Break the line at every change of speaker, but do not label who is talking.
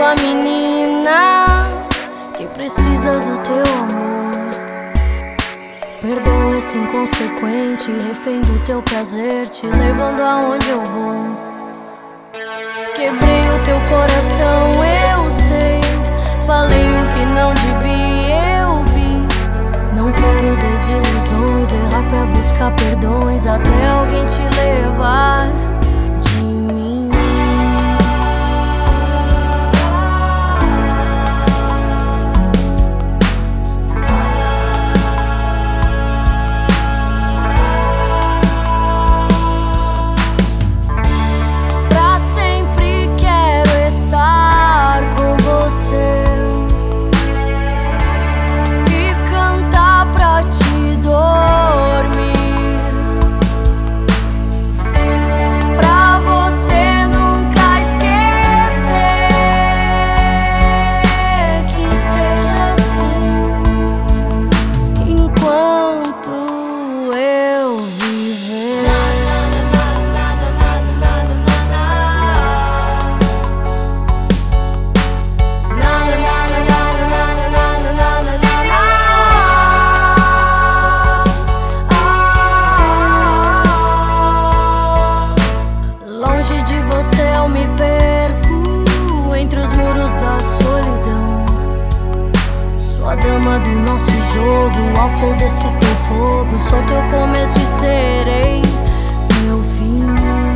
tua menina que precisa do teu amor. Perdão esse inconsequente, refém do teu prazer, te levando aonde eu vou. Quebrei o teu coração, eu sei. Falei o que não devia, eu vi. Não quero desilusões, errar pra buscar perdões, até alguém te levar de mim. Pra sempre quero estar com você e cantar pra te dormir, pra você nunca esquecer que seja assim enquanto eu viver. Longe de você eu me perco entre os muros da solidão. Sou a dama do nosso jogo, o álcool desse teu fogo. Sou teu começo e serei teu fim.